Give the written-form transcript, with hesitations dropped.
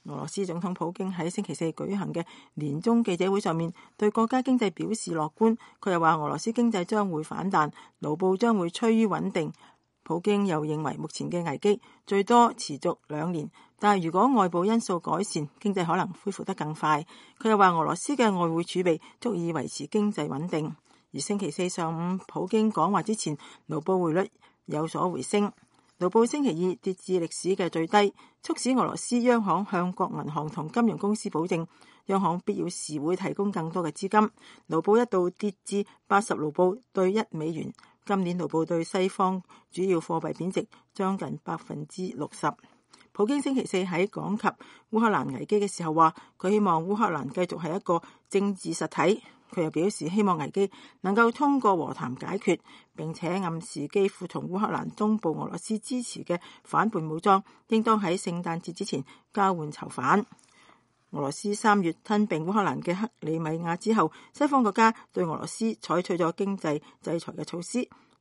俄羅斯總統普京喺星期四舉行嘅年終記者會上面，對國家經濟表示樂觀。佢又話俄羅斯經濟將會反彈，盧布將會趨於穩定。普京又認為目前嘅危機最多持續2年，但係如果外部因素改善，經濟可能恢復得更快。佢又話俄羅斯嘅外匯儲備足以維持經濟穩定。而星期四上午普京講話之前，盧布匯率有所回升。盧布星期二跌至歷史嘅最低，促使俄羅斯央行向各銀行同金融公司保證，央行必要時會提供更多嘅資金。盧布一度跌至80盧布對1美元。今年盧布對西方主要貨幣貶值將近60%。普京星期四喺講及烏克蘭危機嘅時候話，佢希望烏克蘭繼續係一個政治實體。佢又表示希望危機能夠通過和談解決，並且暗示基輔同烏克蘭東部俄羅斯支持嘅反叛武裝應當喺聖誕節之前交換囚犯。俄羅斯3月吞併烏克蘭嘅克里米亞之後，西方國家對俄羅斯採取咗經濟制裁嘅措施。